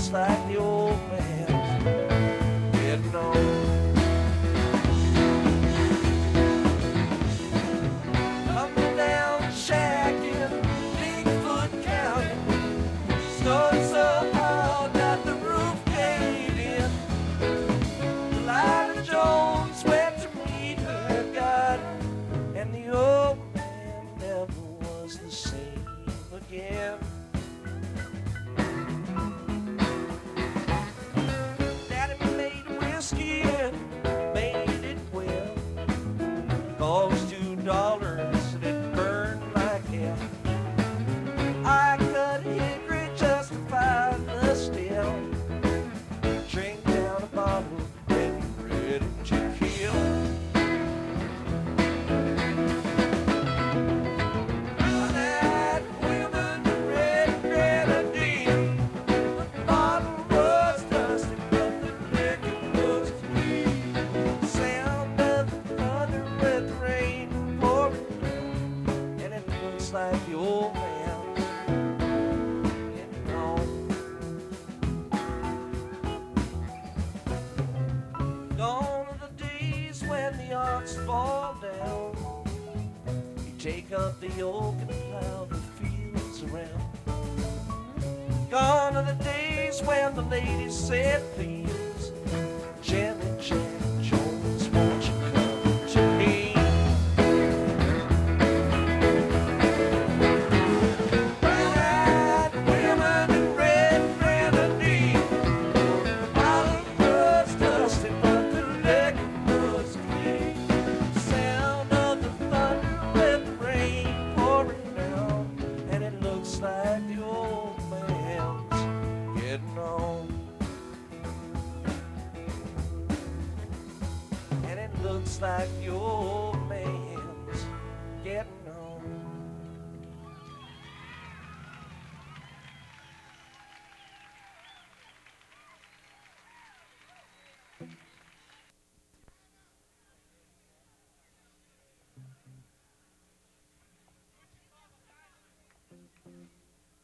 looks like the old man's getting on. Coming down the shack in Bigfoot County, snowed so hard that the roof caved in. Lila Jones went to meet her God, and the old man never was the same again. Daddy made whiskey and made it well. Cost $2 and it burned like hell. I cut hickory just to find the still. Drink down a bottle and ready to kill. That women red grenadine. The bottle was dusty, but the liquor was clean. Sound of the thunder with the rain pouring down, and it looks like the old man getting on. Gone are the days when the ox fall down. You take up the yoke and plow the fields around. Gone are the days when the ladies said, please, Jenny Jack Jones, won't you come to me? Bright women in red grenadine. The bottle was dusty, but the liquor was clean. Sound of the thunder with the rain pouring down, and it looks like the old man's getting on. And it looks like the old